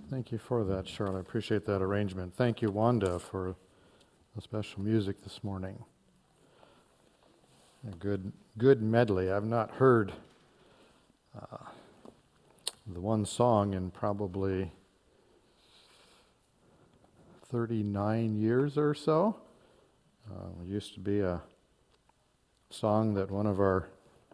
Thank you for that, Charlotte. I appreciate that arrangement. Thank you, Wanda, for the special music this morning. A good medley. I've not heard the one song in probably 39 years or so. It used to be a song that one of our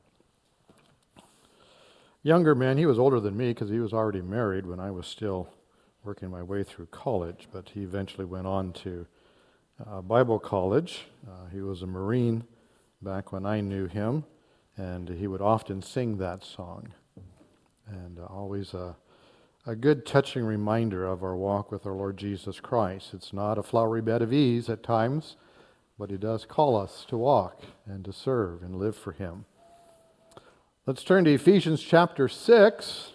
younger men, he was older than me because he was already married when I was still working my way through college, but he eventually went on to Bible college. He was a Marine back when I knew him, and he would often sing that song. And always a good touching reminder of our walk with our Lord Jesus Christ. It's not a flowery bed of ease at times, but he does call us to walk and to serve and live for him. Let's turn to Ephesians chapter 6.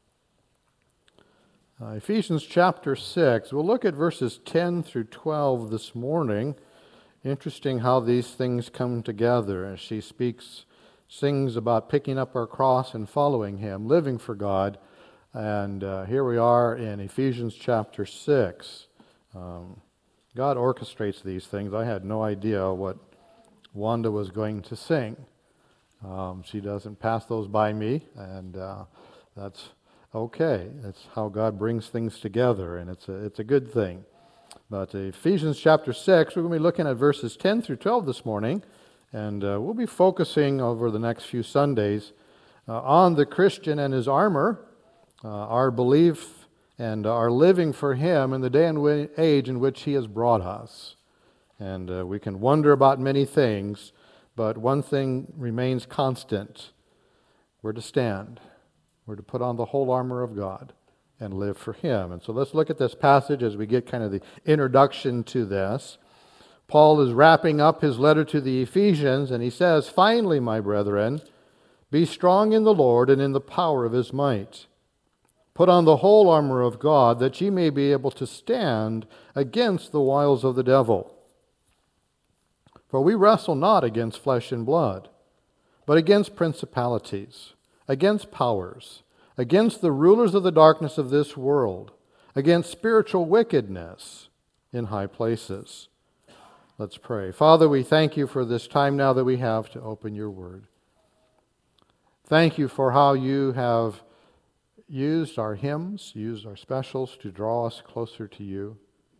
Ephesians chapter 6. We'll look at verses 10 through 12 this morning. Interesting how these things come together as she sings about picking up our cross and following him, living for God. And here we are in Ephesians chapter 6. God orchestrates these things. I had no idea what Wanda was going to sing. She doesn't pass those by me, and that's okay. That's how God brings things together, and it's a good thing. But Ephesians chapter 6, we're going to be looking at verses 10 through 12 this morning, and we'll be focusing over the next few Sundays on the Christian and his armor, our belief and our living for him in the day and age in which he has brought us. And we can wonder about many things, but one thing remains constant. We're to stand. We're to put on the whole armor of God and live for him. And so let's look at this passage as we get kind of the introduction to this. Paul is wrapping up his letter to the Ephesians, and he says, "Finally, my brethren, be strong in the Lord and in the power of his might. Put on the whole armor of God, that ye may be able to stand against the wiles of the devil. For we wrestle not against flesh and blood, but against principalities, against powers, against the rulers of the darkness of this world, against spiritual wickedness in high places." Let's pray. Father, we thank you for this time now that we have to open your word. Thank you for how you have used our hymns, used our specials to draw us closer to you.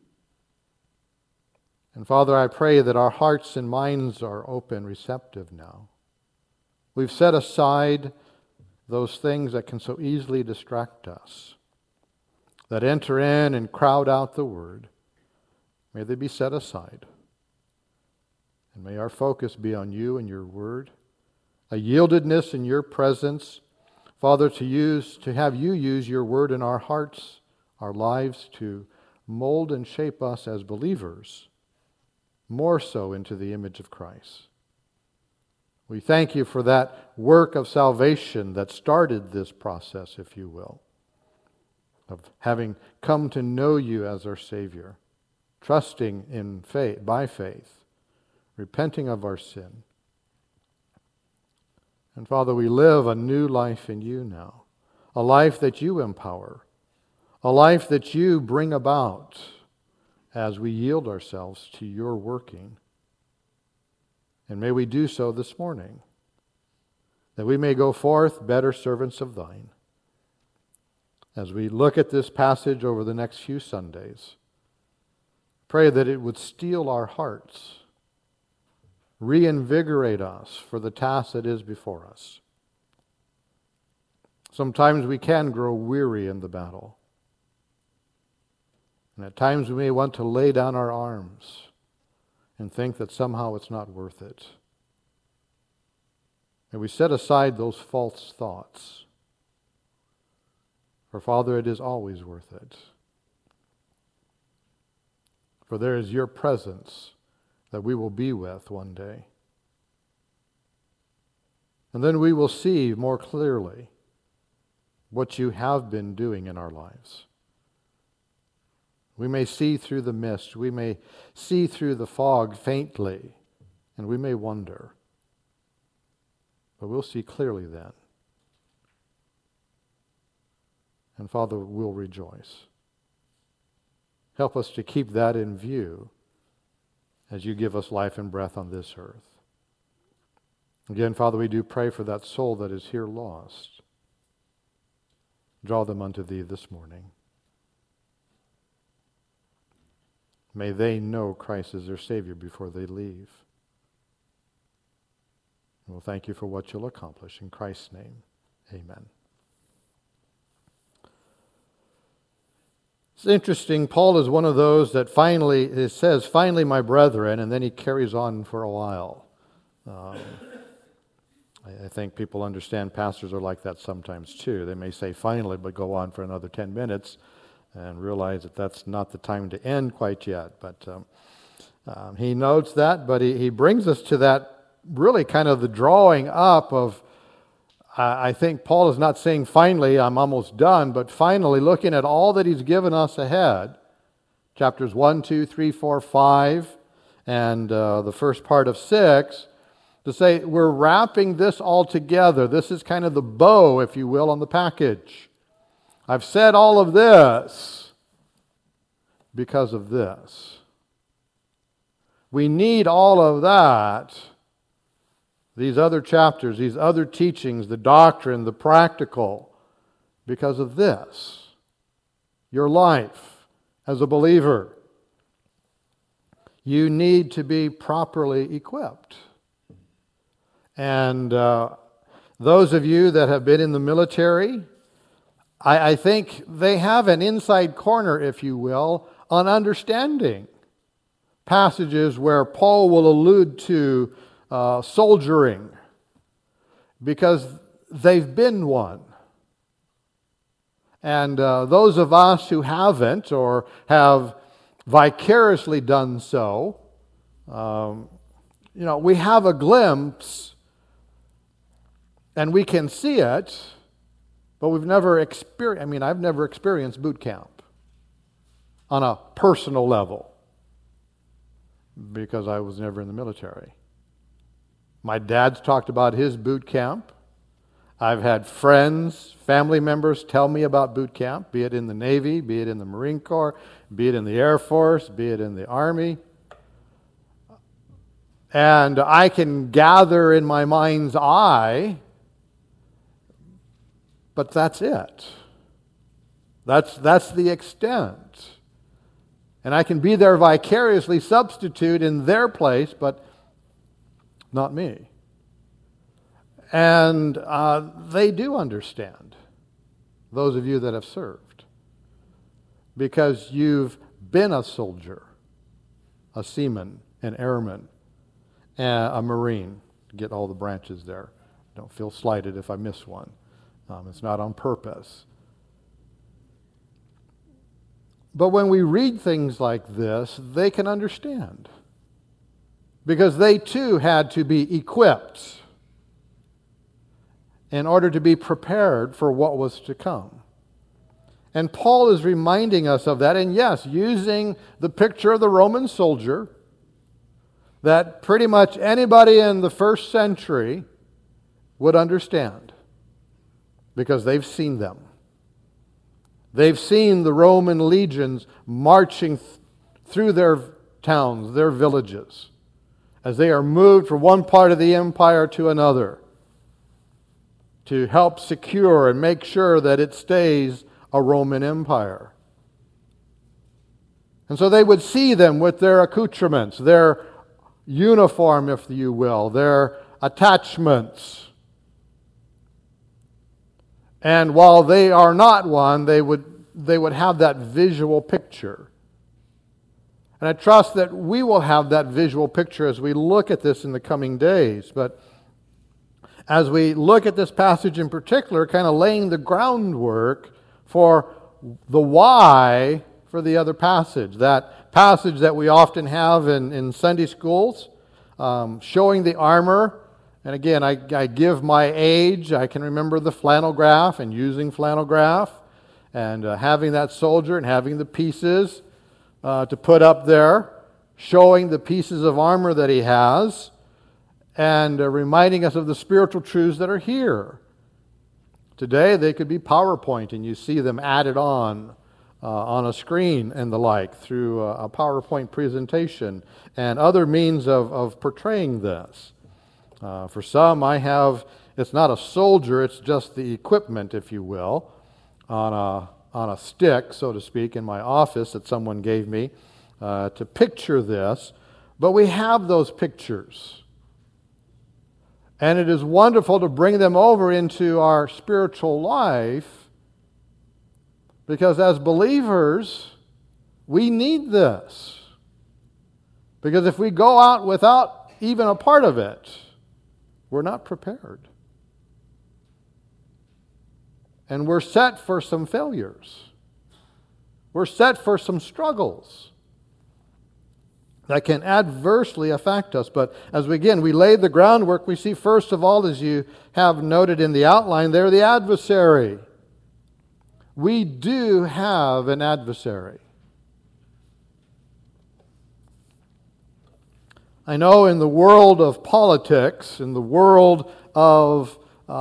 And Father, I pray that our hearts and minds are open, receptive now. We've set aside those things that can so easily distract us, that enter in and crowd out the word. May they be set aside. And may our focus be on you and your word, a yieldedness in your presence, Father, to have you use your word in our hearts, our lives, to mold and shape us as believers, more so into the image of Christ. We thank you for that work of salvation that started this process, if you will, of having come to know you as our Savior, trusting in faith, by faith, repenting of our sin. And Father, we live a new life in you now, a life that you empower, a life that you bring about as we yield ourselves to your working. And may we do so this morning, that we may go forth better servants of thine. As we look at this passage over the next few Sundays, pray that it would steel our hearts, reinvigorate us for the task that is before us. Sometimes we can grow weary in the battle. And at times we may want to lay down our arms and think that somehow it's not worth it. And we set aside those false thoughts. For Father, it is always worth it. For there is your presence that we will be with one day. And then we will see more clearly what you have been doing in our lives. We may see through the mist, we may see through the fog faintly, and we may wonder. But we'll see clearly then. And Father, we'll rejoice. Help us to keep that in view as you give us life and breath on this earth. Again, Father, we do pray for that soul that is here lost. Draw them unto Thee this morning. May they know Christ as their Savior before they leave. And we'll thank You for what You'll accomplish. In Christ's name, amen. It's interesting, Paul is one of those that finally, it says, finally, my brethren, and then he carries on for a while. I think people understand pastors are like that sometimes too. They may say finally, but go on for another 10 minutes and realize that that's not the time to end quite yet. But he notes that, but he brings us to that really kind of the drawing up of, I think Paul is not saying finally, I'm almost done, but finally looking at all that he's given us ahead. Chapters 1, 2, 3, 4, 5, and the first part of 6, to say we're wrapping this all together. This is kind of the bow, if you will, on the package. I've said all of this because of this. We need all of that. These other chapters, these other teachings, the doctrine, the practical, because of this. Your life as a believer. You need to be properly equipped. And those of you that have been in the military, I think they have an inside corner, if you will, on understanding passages where Paul will allude to soldiering, because they've been one. And those of us who haven't or have vicariously done so, we have a glimpse and we can see it, but we've never experienced, I've never experienced boot camp on a personal level because I was never in the military. My dad's talked about his boot camp. I've had friends, family members tell me about boot camp, be it in the Navy, be it in the Marine Corps, be it in the Air Force, be it in the Army. And I can gather in my mind's eye, but that's it. That's the extent. And I can be there vicariously, substitute in their place, but not me. And they do understand, those of you that have served, because you've been a soldier, a seaman, an airman, a Marine. Get all the branches there. Don't feel slighted if I miss one. It's not on purpose. But when we read things like this, they can understand. Because they too had to be equipped in order to be prepared for what was to come. And Paul is reminding us of that, and yes, using the picture of the Roman soldier that pretty much anybody in the first century would understand, because they've seen them. They've seen the Roman legions marching through their towns, their villages, as they are moved from one part of the empire to another to help secure and make sure that it stays a Roman Empire. And so they would see them with their accoutrements, their uniform, if you will, their attachments. And while they are not one, they would have that visual picture. And I trust that we will have that visual picture as we look at this in the coming days. But as we look at this passage in particular, kind of laying the groundwork for the why for the other passage. That passage that we often have in Sunday schools, showing the armor. And again, I give my age. I can remember the flannel graph and using flannel graph and having that soldier and having the pieces to put up there, showing the pieces of armor that he has, and reminding us of the spiritual truths that are here. Today, they could be PowerPoint, and you see them added on on a screen and the like, through a PowerPoint presentation, and other means of portraying this. For some, it's not a soldier, it's just the equipment, if you will, on a stick, so to speak, in my office that someone gave me to picture this. But we have those pictures. And it is wonderful to bring them over into our spiritual life, because as believers, we need this. Because if we go out without even a part of it, we're not prepared. And we're set for some failures. We're set for some struggles that can adversely affect us. But as we lay the groundwork, we see first of all, as you have noted in the outline there, the adversary. We do have an adversary. I know in the world of politics, in the world of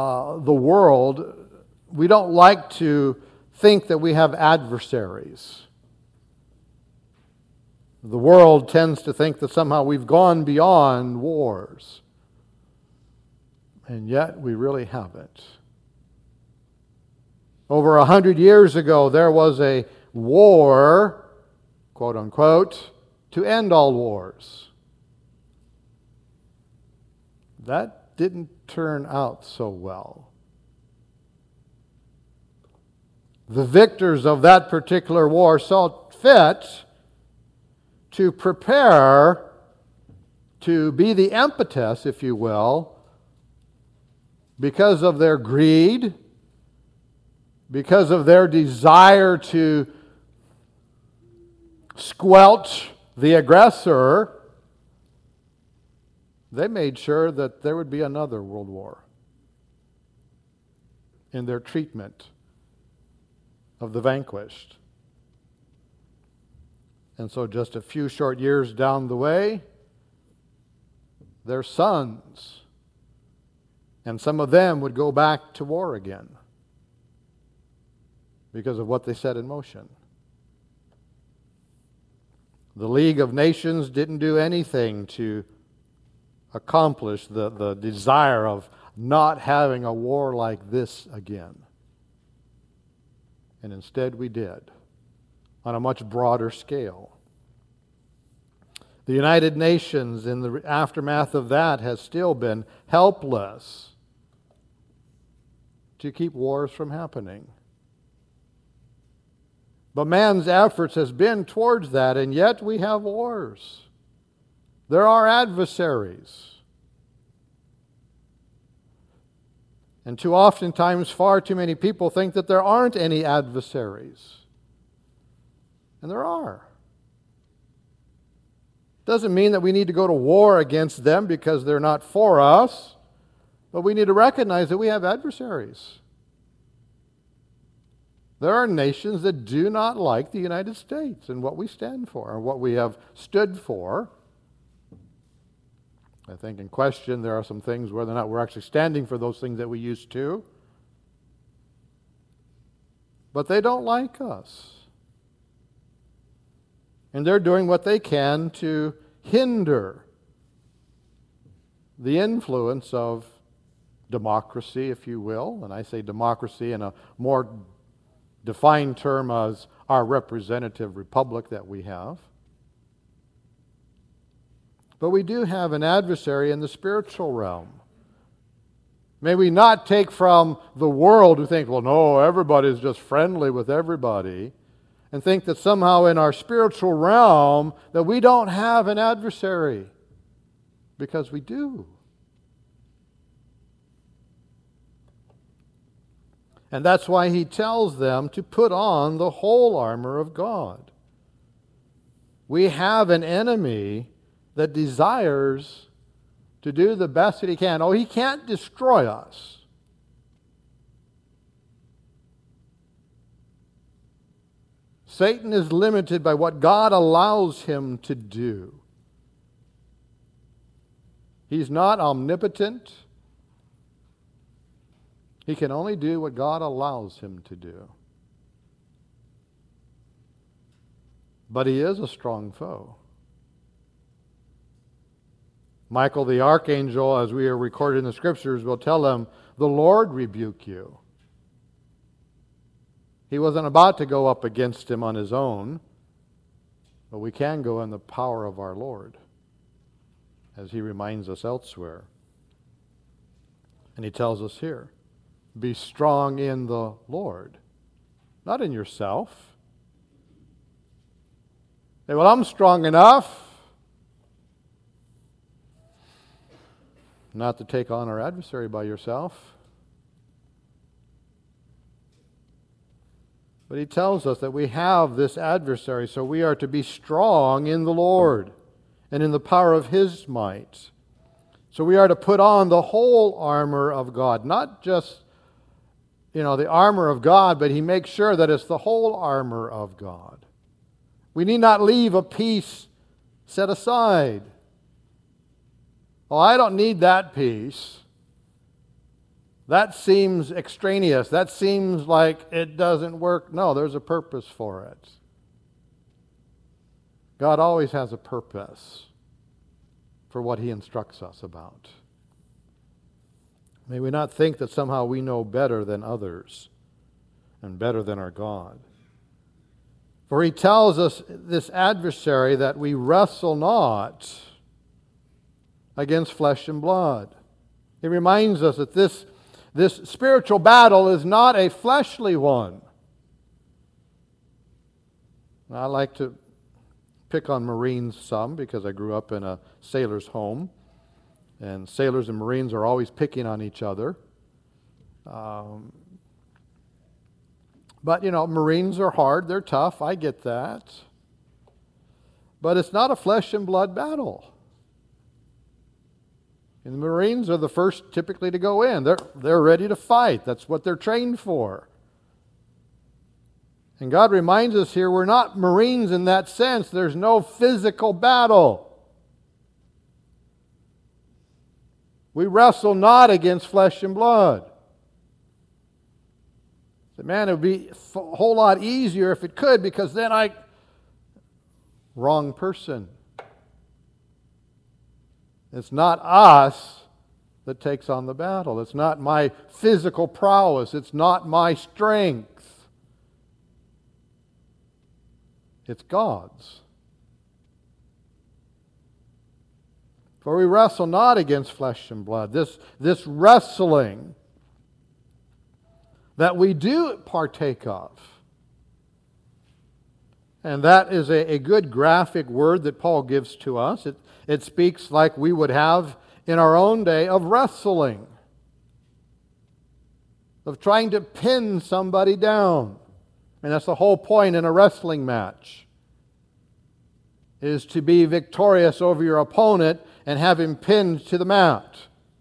we don't like to think that we have adversaries. The world tends to think that somehow we've gone beyond wars. And yet we really haven't. Over 100 years ago, there was a war, quote unquote, to end all wars. That didn't turn out so well. The victors of that particular war saw fit to prepare to be the impetus, if you will, because of their greed, because of their desire to squelch the aggressor. They made sure that there would be another world war in their treatment of the vanquished. And so just a few short years down the way, their sons, and some of them would go back to war again because of what they set in motion. The League of Nations didn't do anything to accomplish the desire of not having a war like this again. And instead we did, on a much broader scale. The United Nations, in the aftermath of that, has still been helpless to keep wars from happening. But man's efforts has been towards that, and yet we have wars. There are adversaries. And too oftentimes, far too many people think that there aren't any adversaries. And there are. Doesn't mean that we need to go to war against them because they're not for us, but we need to recognize that we have adversaries. There are nations that do not like the United States and what we stand for and what we have stood for. I think in question there are some things whether or not we're actually standing for those things that we used to. But they don't like us. And they're doing what they can to hinder the influence of democracy, if you will. And I say democracy in a more defined term as our representative republic that we have. But we do have an adversary in the spiritual realm. May we not take from the world who think, well, no, everybody's just friendly with everybody, and think that somehow in our spiritual realm that we don't have an adversary. Because we do. And that's why he tells them to put on the whole armor of God. We have an enemy that desires to do the best that he can. Oh, he can't destroy us. Satan is limited by what God allows him to do. He's not omnipotent. He can only do what God allows him to do. but he is a strong foe. Michael the archangel, as we are recorded in the Scriptures, will tell him, "The Lord rebuke you." He wasn't about to go up against him on his own, but we can go in the power of our Lord, as he reminds us elsewhere. And he tells us here, be strong in the Lord, not in yourself. Say, well, I'm strong enough not to take on our adversary by yourself. But he tells us that we have this adversary, so we are to be strong in the Lord and in the power of His might. So we are to put on the whole armor of God, not just, the armor of God, but he makes sure that it's the whole armor of God. We need not leave a piece set aside. Oh, I don't need that piece. That seems extraneous. That seems like it doesn't work. No, there's a purpose for it. God always has a purpose for what He instructs us about. May we not think that somehow we know better than others and better than our God. For He tells us, this adversary, that we wrestle not against flesh and blood. He reminds us that this spiritual battle is not a fleshly one. I like to pick on Marines some because I grew up in a sailor's home. And sailors and Marines are always picking on each other. But, Marines are hard. They're tough. I get that. But it's not a flesh and blood battle. And the Marines are the first typically to go in. They're ready to fight. That's what they're trained for. And God reminds us here, we're not Marines in that sense. There's no physical battle. We wrestle not against flesh and blood. Man, it would be a whole lot easier if it could, because then wrong person. It's not us that takes on the battle. It's not my physical prowess. It's not my strength. It's God's. For we wrestle not against flesh and blood. This wrestling that we do partake of. And that is a good graphic word that Paul gives to us. It speaks like we would have in our own day of wrestling, of trying to pin somebody down. And that's the whole point in a wrestling match, is to be victorious over your opponent and have him pinned to the mat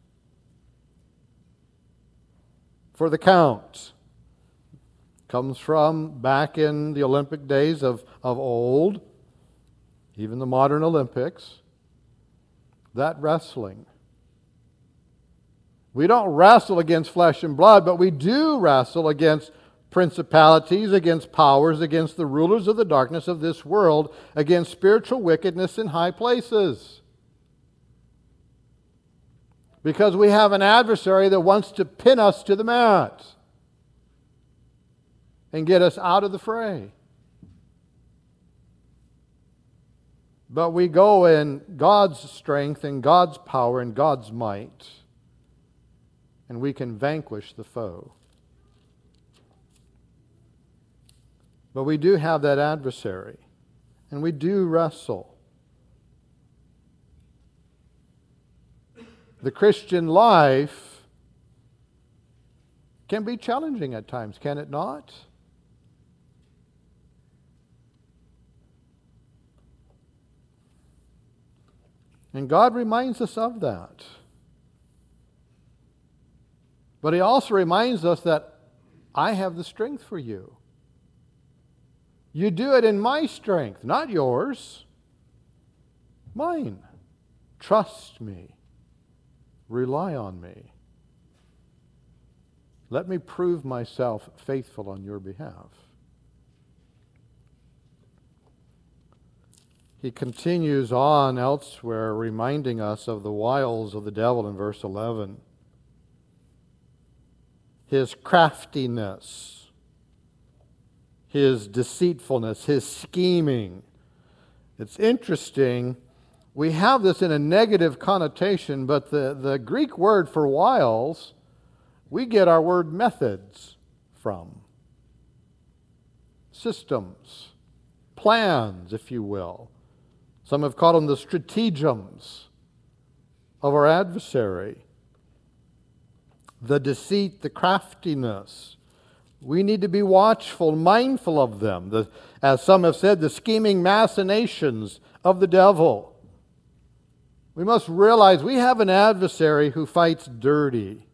for the count. Comes from back in the Olympic days of old, even the modern Olympics, that wrestling. We don't wrestle against flesh and blood, but we do wrestle against principalities, against powers, against the rulers of the darkness of this world, against spiritual wickedness in high places. Because we have an adversary that wants to pin us to the mat and get us out of the fray. But we go in God's strength and God's power and God's might, and we can vanquish the foe. But we do have that adversary, and we do wrestle. The Christian life can be challenging at times, can it not? And God reminds us of that. But He also reminds us that I have the strength for you. You do it in my strength, not yours. Mine. Trust me. Rely on me. Let me prove myself faithful on your behalf. He continues on elsewhere, reminding us of the wiles of the devil in verse 11. His craftiness, his deceitfulness, his scheming. It's interesting. We have this in a negative connotation, but the Greek word for wiles, we get our word methods from. Systems, plans, if you will. Some have called them the stratagems of our adversary. The deceit, the craftiness. We need to be watchful, mindful of them. As some have said, the scheming machinations of the devil. We must realize we have an adversary who fights dirty.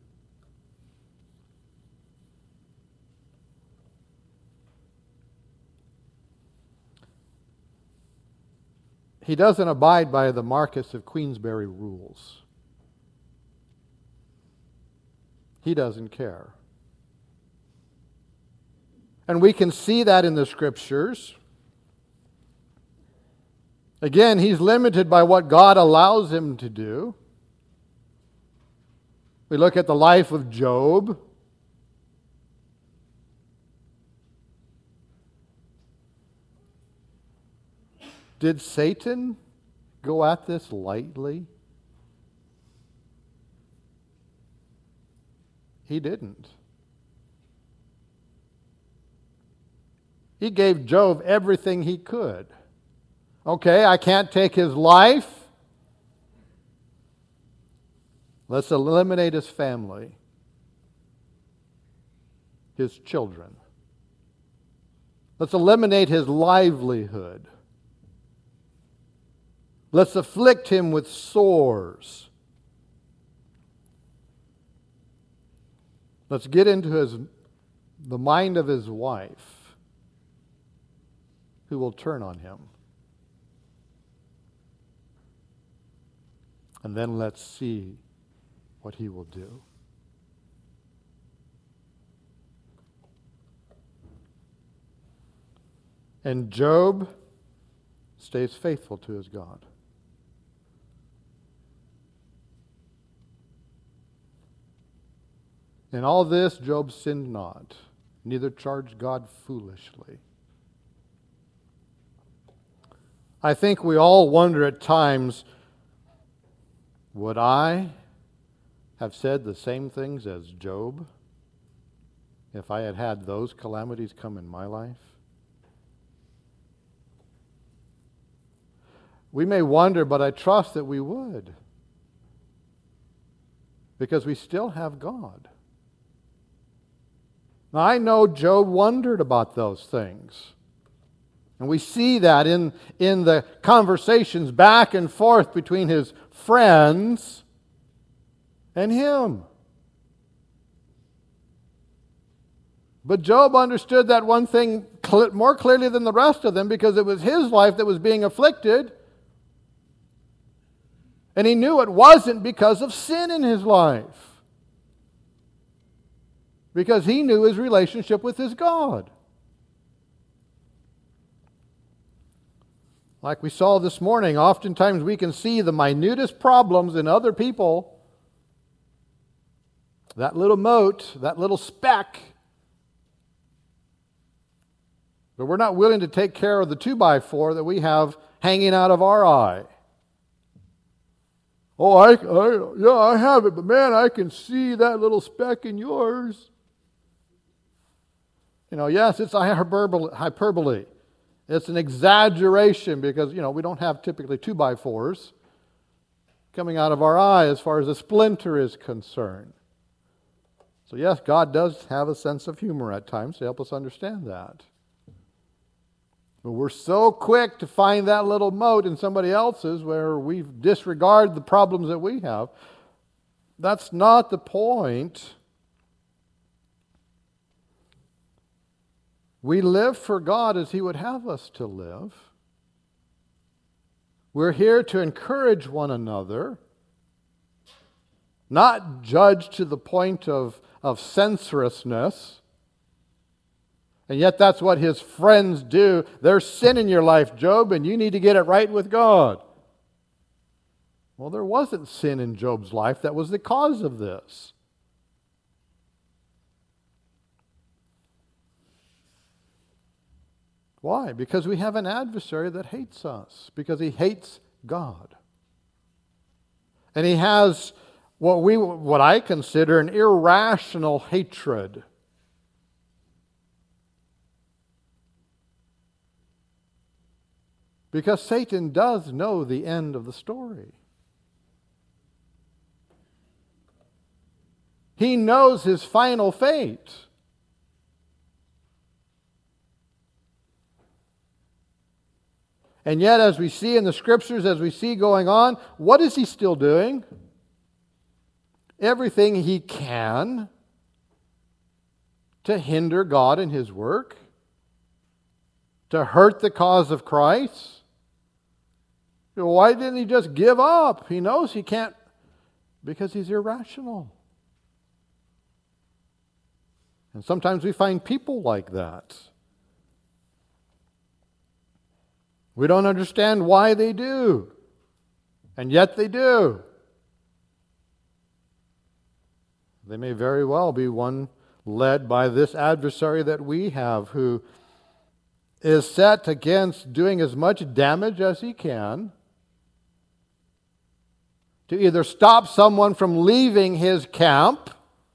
He doesn't abide by the Marquess of Queensberry rules. He doesn't care. And we can see that in the Scriptures. Again, he's limited by what God allows him to do. We look at the life of Job. Did Satan go at this lightly? He didn't. He gave Job everything he could. Okay, I can't take his life. Let's eliminate his family, his children. Let's eliminate his livelihood. Let's afflict him with sores. Let's get into the mind of his wife, who will turn on him. And then let's see what he will do. And Job stays faithful to his God. In all this, Job sinned not, neither charged God foolishly. I think we all wonder at times, would I have said the same things as Job if I had had those calamities come in my life? We may wonder, but I trust that we would, because we still have God. Now, I know Job wondered about those things. And we see that in the conversations back and forth between his friends and him. But Job understood that one thing more clearly than the rest of them, because it was his life that was being afflicted. And he knew it wasn't because of sin in his life, because he knew his relationship with his God. Like we saw this morning, oftentimes we can see the minutest problems in other people, that little mote, that little speck, but we're not willing to take care of the 2x4 that we have hanging out of our eye. Oh, I have it, but man, I can see that little speck in yours. Yes, it's a hyperbole. It's an exaggeration because, we don't have typically 2x4s coming out of our eye as far as a splinter is concerned. So yes, God does have a sense of humor at times to help us understand that. But we're so quick to find that little mote in somebody else's where we disregard the problems that we have. That's not the point. We live for God as He would have us to live. We're here to encourage one another, not judge to the point of censorousness. And yet that's what his friends do. There's sin in your life, Job, and you need to get it right with God. Well, there wasn't sin in Job's life that was the cause of this. Why? Because we have an adversary that hates us, because he hates God. And he has what I consider an irrational hatred. Because Satan does know the end of the story. He knows his final fate. And yet, as we see in the Scriptures, as we see going on, what is he still doing? Everything he can to hinder God in his work, to hurt the cause of Christ. Why didn't he just give up? He knows he can't, because he's irrational. And sometimes we find people like that. We don't understand why they do, and yet they do. They may very well be one led by this adversary that we have, who is set against doing as much damage as he can to either stop someone from leaving his camp,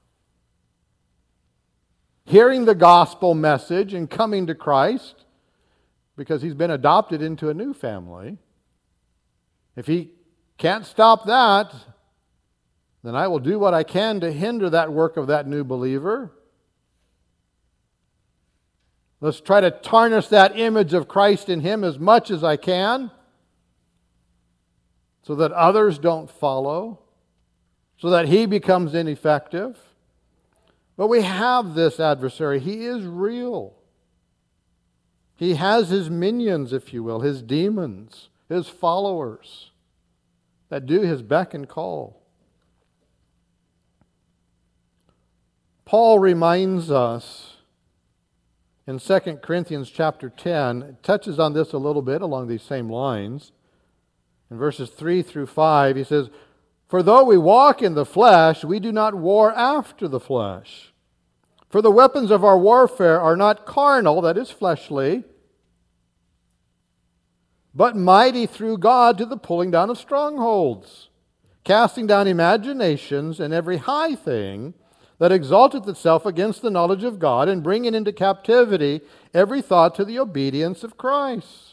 hearing the gospel message and coming to Christ, because he's been adopted into a new family. If he can't stop that, then I will do what I can to hinder that work of that new believer. Let's try to tarnish that image of Christ in him as much as I can, so that others don't follow, so that he becomes ineffective. But we have this adversary. He is real. He has his minions, if you will, his demons, his followers that do his beck and call. Paul reminds us in 2 Corinthians chapter 10, it touches on this a little bit along these same lines. In verses 3 through 5, he says, "For though we walk in the flesh, we do not war after the flesh. For the weapons of our warfare are not carnal," that is fleshly, "but mighty through God to the pulling down of strongholds, casting down imaginations and every high thing that exalteth itself against the knowledge of God, and bringing into captivity every thought to the obedience of Christ."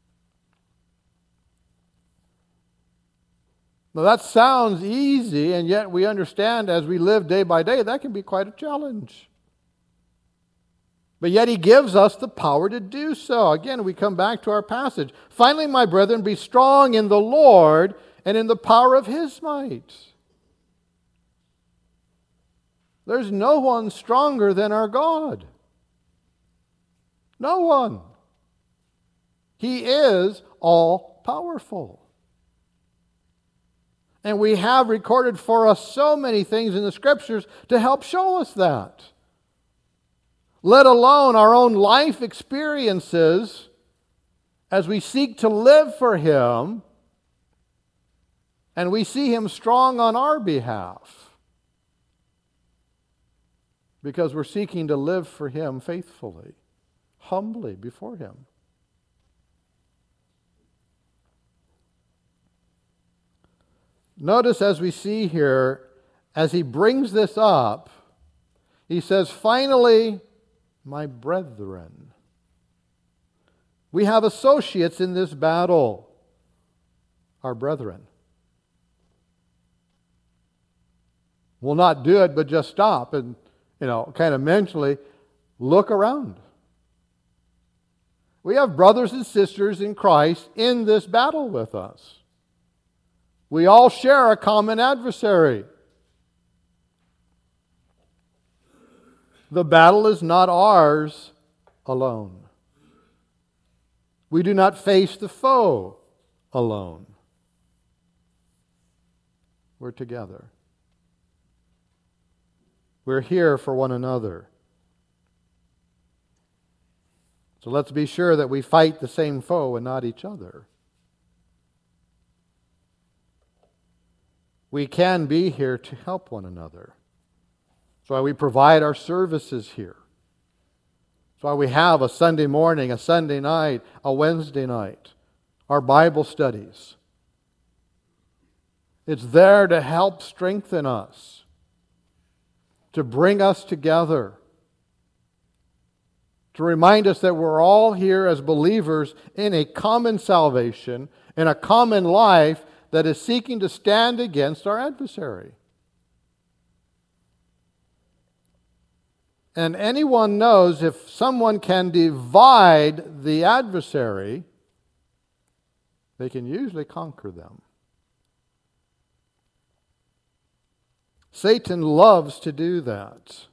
Now that sounds easy, and yet we understand as we live day by day, that can be quite a challenge. But yet he gives us the power to do so. Again, we come back to our passage. "Finally, my brethren, be strong in the Lord and in the power of his might." There's no one stronger than our God. No one. He is all-powerful. And we have recorded for us so many things in the Scriptures to help show us that. Let alone our own life experiences as we seek to live for him and we see him strong on our behalf, because we're seeking to live for him faithfully, humbly before him. Notice as we see here, as he brings this up, he says, "Finally, my brethren." We have associates in this battle, our brethren. We'll not do it, but just stop and, kind of mentally look around. We have brothers and sisters in Christ in this battle with us. We all share a common adversary. The battle is not ours alone. We do not face the foe alone. We're together. We're here for one another. So let's be sure that we fight the same foe and not each other. We can be here to help one another. That's why we provide our services here. That's why we have a Sunday morning, a Sunday night, a Wednesday night, our Bible studies. It's there to help strengthen us, to bring us together, to remind us that we're all here as believers in a common salvation, in a common life that is seeking to stand against our adversary. And anyone knows if someone can divide the adversary, they can usually conquer them. Satan loves to do that.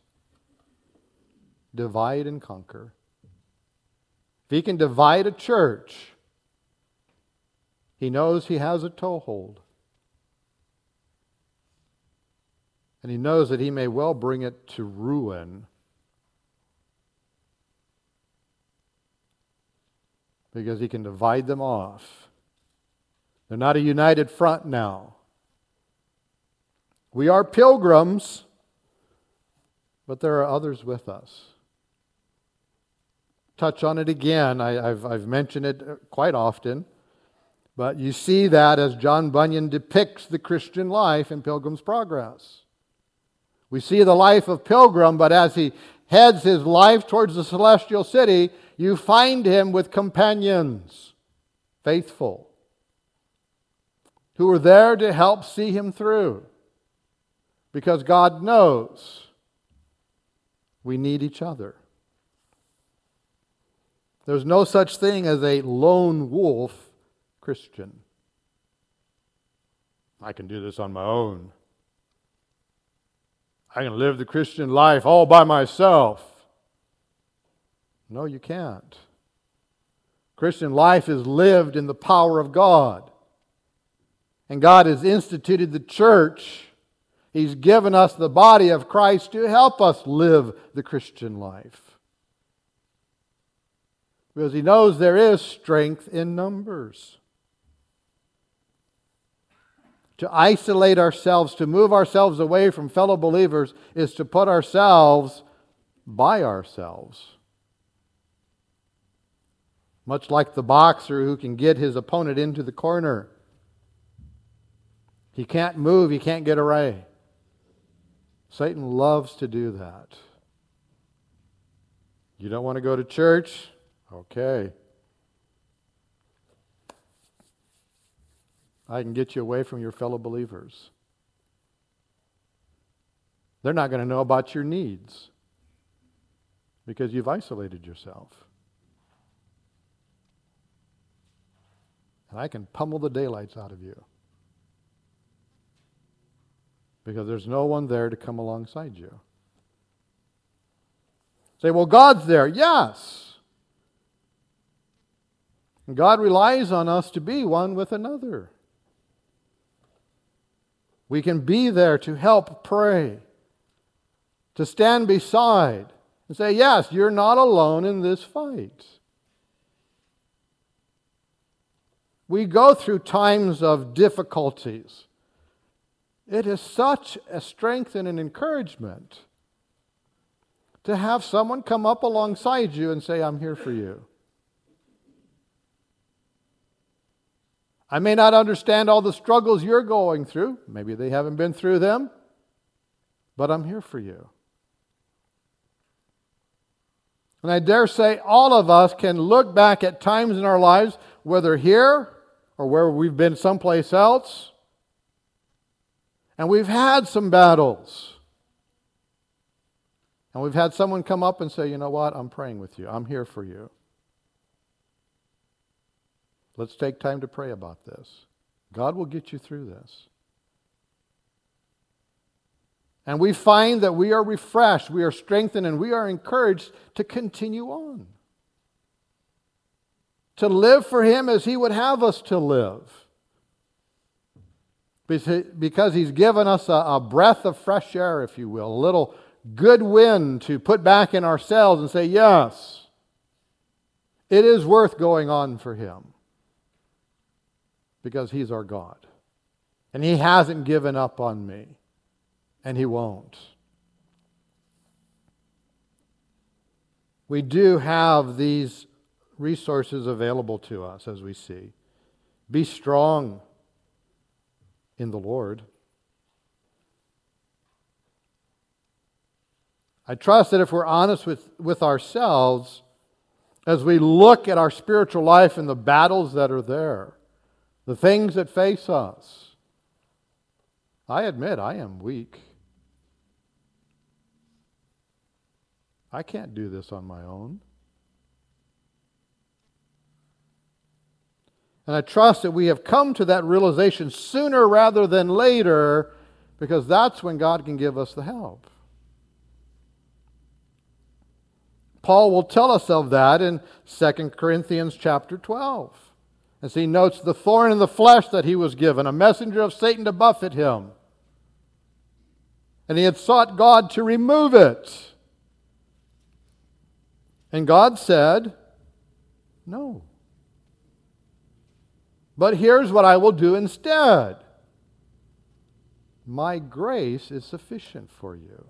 Divide and conquer. If he can divide a church, he knows he has a toehold. And he knows that he may well bring it to ruin. Because he can divide them off. They're not a united front now. We are pilgrims, but there are others with us. Touch on it again. I've mentioned it quite often. But you see that as John Bunyan depicts the Christian life in Pilgrim's Progress. We see the life of Pilgrim, but as he heads his life towards the celestial city, you find him with companions, faithful, who are there to help see him through. Because God knows we need each other. There's no such thing as a lone wolf Christian. I can do this on my own. I can live the Christian life all by myself. No, you can't. Christian life is lived in the power of God. And God has instituted the church. He's given us the body of Christ to help us live the Christian life. Because He knows there is strength in numbers. To isolate ourselves, to move ourselves away from fellow believers, is to put ourselves by ourselves. Much like the boxer who can get his opponent into the corner. He can't move, he can't get away. Satan loves to do that. You don't want to go to church? Okay. I can get you away from your fellow believers. They're not going to know about your needs because you've isolated yourself. And I can pummel the daylights out of you because there's no one there to come alongside you. Say, well, God's there. Yes. And God relies on us to be one with another. We can be there to help pray, to stand beside and say, yes, you're not alone in this fight. We go through times of difficulties. It is such a strength and an encouragement to have someone come up alongside you and say, I'm here for you. I may not understand all the struggles you're going through. Maybe they haven't been through them. But I'm here for you. And I dare say all of us can look back at times in our lives, whether here or where we've been someplace else, and we've had some battles. And we've had someone come up and say, you know what, I'm praying with you. I'm here for you. Let's take time to pray about this. God will get you through this. And we find that we are refreshed, we are strengthened, and we are encouraged to continue on. To live for Him as He would have us to live. Because He's given us a breath of fresh air, if you will, a little good wind to put back in our sails and say, yes, It is worth going on for Him because He's our God. And He hasn't given up on me. And He won't. We do have these resources available to us, as we see. Be strong in the Lord. I trust that if we're honest with ourselves, as we look at our spiritual life and the battles that are there, the things that face us, I admit I am weak. I can't do this on my own. And I trust that we have come to that realization sooner rather than later, because that's when God can give us the help. Paul will tell us of that in 2 Corinthians chapter 12. As he notes the thorn in the flesh that he was given, a messenger of Satan to buffet him. And he had sought God to remove it. And God said, no. But here's what I will do instead. My grace is sufficient for you.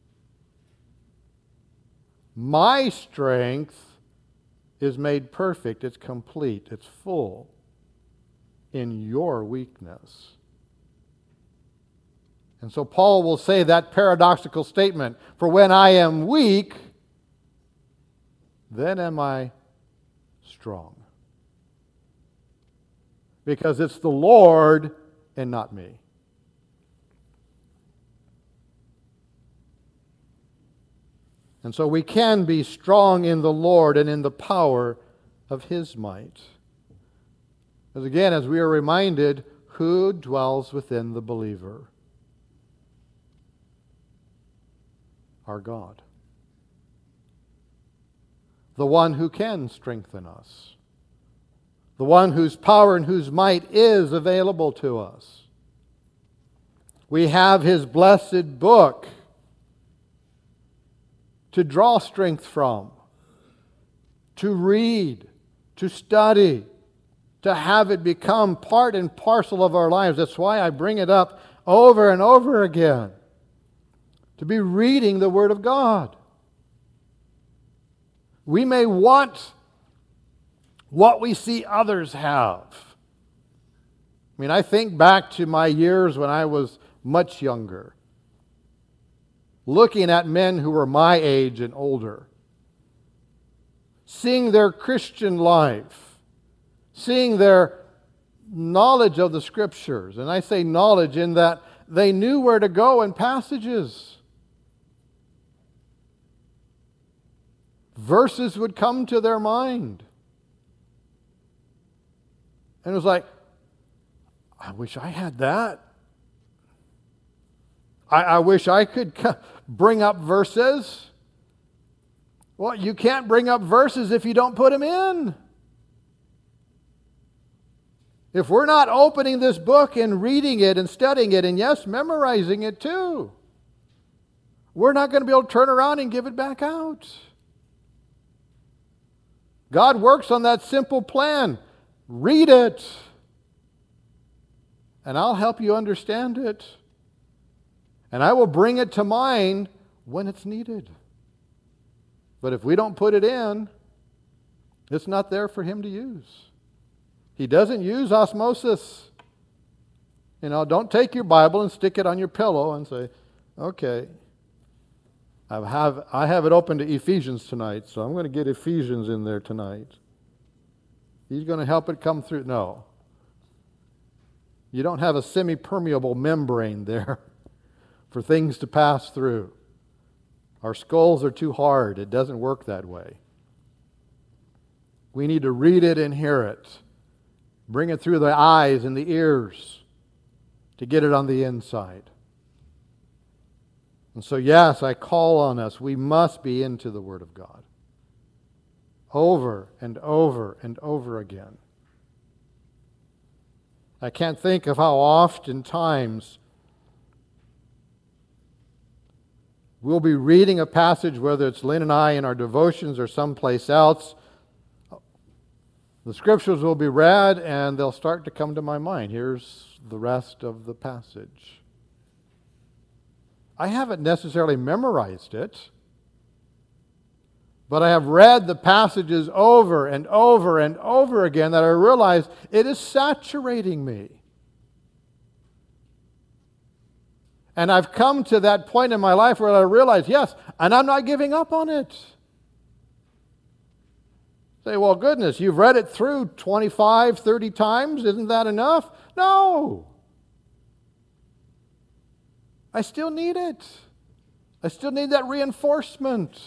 My strength is made perfect, it's complete, it's full in your weakness. And so Paul will say that paradoxical statement, for when I am weak, then am I strong. Because it's the Lord and not me. And so we can be strong in the Lord and in the power of His might. Because again, as we are reminded, who dwells within the believer? Our God. The one who can strengthen us. The one whose power and whose might is available to us. We have His blessed book to draw strength from, to read, to study, to have it become part and parcel of our lives. That's why I bring it up over and over again. To be reading the Word of God. We may want what we see others have. I mean, I think back to my years when I was much younger, looking at men who were my age and older, seeing their Christian life, seeing their knowledge of the Scriptures. And I say knowledge in that they knew where to go in passages. Verses would come to their mind. And it was like, I wish I had that. I wish I could bring up verses. Well, you can't bring up verses if you don't put them in. If we're not opening this book and reading it and studying it, and yes, memorizing it too, we're not going to be able to turn around and give it back out. God works on that simple plan. Read it, and I'll help you understand it. And I will bring it to mind when it's needed. But if we don't put it in, it's not there for Him to use. He doesn't use osmosis. You know, don't take your Bible and stick it on your pillow and say, okay, I have it open to Ephesians tonight, so I'm going to get Ephesians in there tonight. He's going to help it come through. No. You don't have a semi-permeable membrane there for things to pass through. Our skulls are too hard. It doesn't work that way. We need to read it and hear it. Bring it through the eyes and the ears to get it on the inside. And so, yes, I call on us. We must be into the Word of God. Over and over and over again. I can't think of how oftentimes we'll be reading a passage, whether it's Lynn and I in our devotions or someplace else. The scriptures will be read and they'll start to come to my mind. Here's the rest of the passage. I haven't necessarily memorized it, but I have read the passages over and over and over again that I realize it is saturating me. And I've come to that point in my life where I realize, yes, and I'm not giving up on it. Say, well, goodness, you've read it through 25, 30 times. Isn't that enough? No. I still need it. I still need that reinforcement.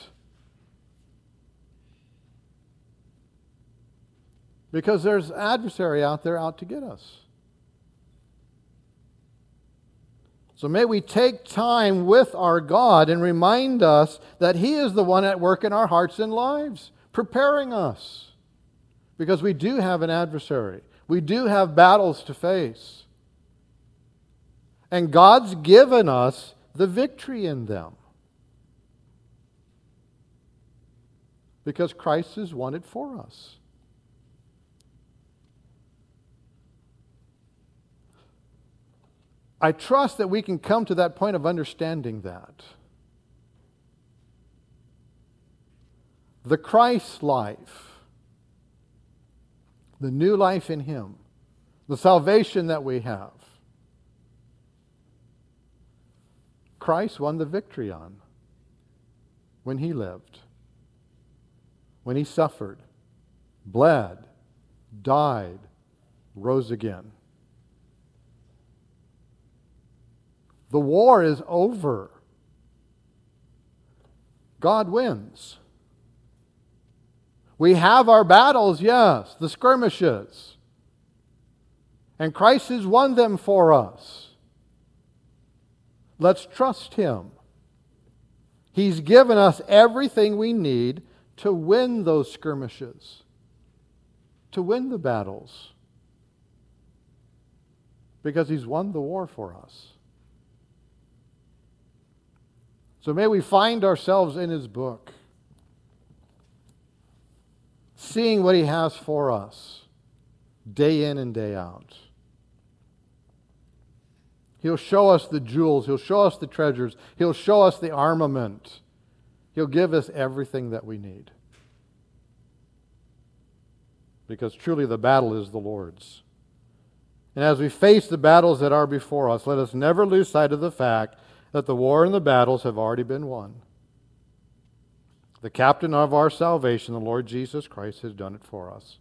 Because there's an adversary out there out to get us. So may we take time with our God and remind us that He is the one at work in our hearts and lives, preparing us. Because we do have an adversary. We do have battles to face. And God's given us the victory in them. Because Christ has won it for us. I trust that we can come to that point of understanding that. The Christ life, the new life in Him, the salvation that we have, Christ won the victory on when He lived, when He suffered, bled, died, rose again. The war is over. God wins. We have our battles, yes, the skirmishes. And Christ has won them for us. Let's trust Him. He's given us everything we need to win those skirmishes, to win the battles. Because He's won the war for us. So may we find ourselves in His book, seeing what He has for us, day in and day out. He'll show us the jewels. He'll show us the treasures. He'll show us the armament. He'll give us everything that we need. Because truly the battle is the Lord's. And as we face the battles that are before us, let us never lose sight of the fact that the war and the battles have already been won. The captain of our salvation, the Lord Jesus Christ, has done it for us.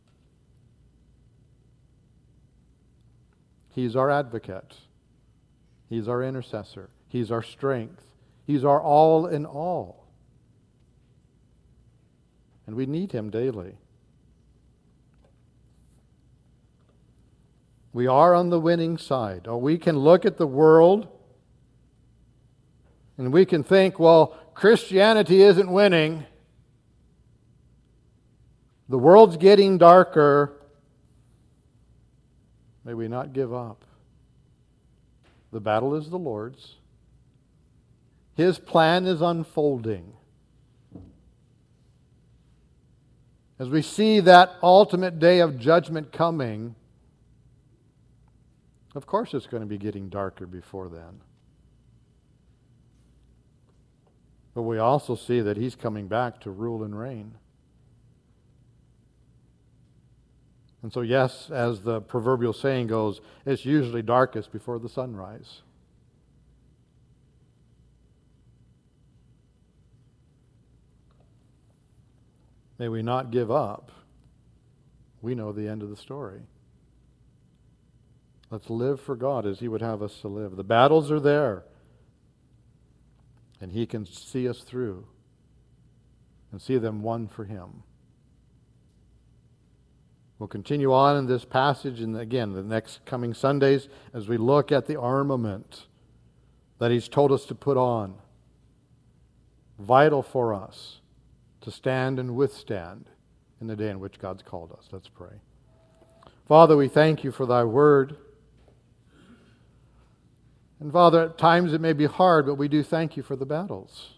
He's our advocate. He's our intercessor. He's our strength. He's our all in all. And we need Him daily. We are on the winning side. Or we can look at the world and we can think, well, Christianity isn't winning. The world's getting darker. May we not give up. The battle is the Lord's. His plan is unfolding. As we see that ultimate day of judgment coming, of course it's going to be getting darker before then. But we also see that He's coming back to rule and reign. And so, yes, as the proverbial saying goes, it's usually darkest before the sunrise. May we not give up. We know the end of the story. Let's live for God as He would have us to live. The battles are there. And He can see us through and see them won for Him. We'll continue on in this passage, and again, the next coming Sundays, as we look at the armament that He's told us to put on. Vital for us to stand and withstand in the day in which God's called us. Let's pray. Father, we thank You for Thy word. And Father, at times it may be hard, but we do thank You for the battles.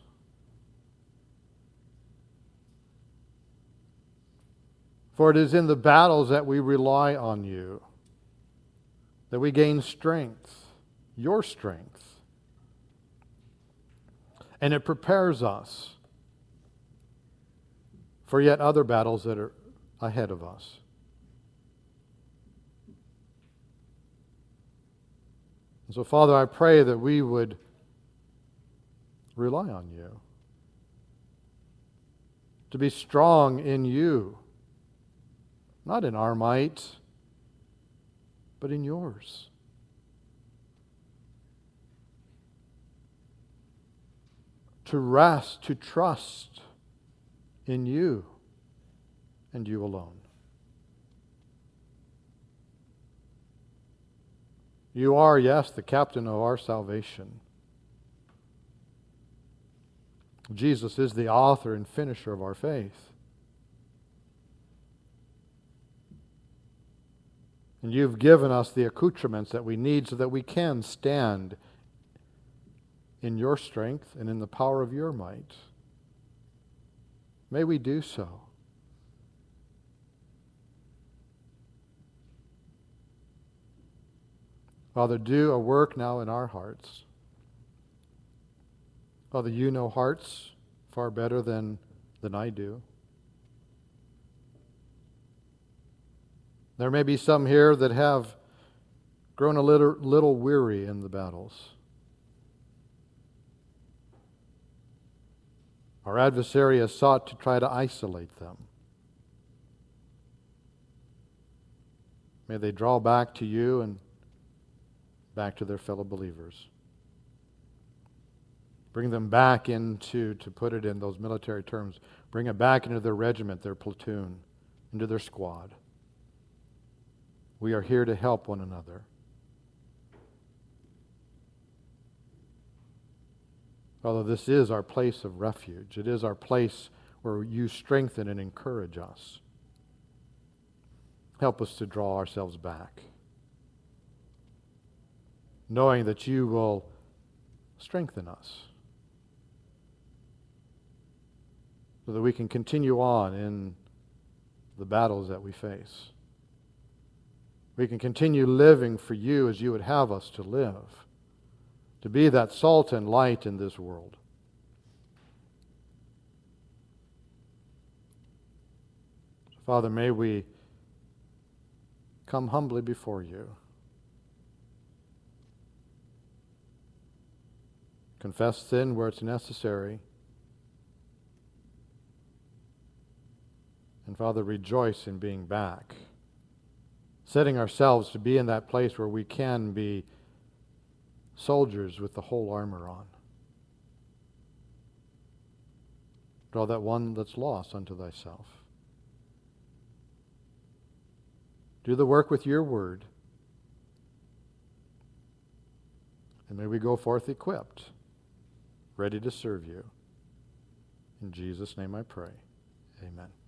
For it is in the battles that we rely on you, that we gain strength, your strength. And it prepares us for yet other battles that are ahead of us. And so, Father, I pray that we would rely on you, to be strong in you, not in our might, but in yours. To rest, to trust in you and you alone. You are, yes, the captain of our salvation. Jesus is the author and finisher of our faith. And you've given us the accoutrements that we need so that we can stand in your strength and in the power of your might. May we do so. Father, do a work now in our hearts. Father, you know hearts far better than I do. There may be some here that have grown a little weary in the battles. Our adversary has sought to try to isolate them. May they draw back to you and back to their fellow believers. Bring them back into, to put it in those military terms, bring it back into their regiment, their platoon, into their squad. We are here to help one another. Father, this is our place of refuge. It is our place where you strengthen and encourage us. Help us to draw ourselves back, knowing that you will strengthen us so that we can continue on in the battles that we face. We can continue living for you as you would have us to live, to be that salt and light in this world. Father, may we come humbly before you, confess sin where it's necessary, and Father, rejoice in being back, setting ourselves to be in that place where we can be soldiers with the whole armor on. Draw that one that's lost unto thyself. Do the work with your word. And may we go forth equipped, ready to serve you. In Jesus' name I pray. Amen.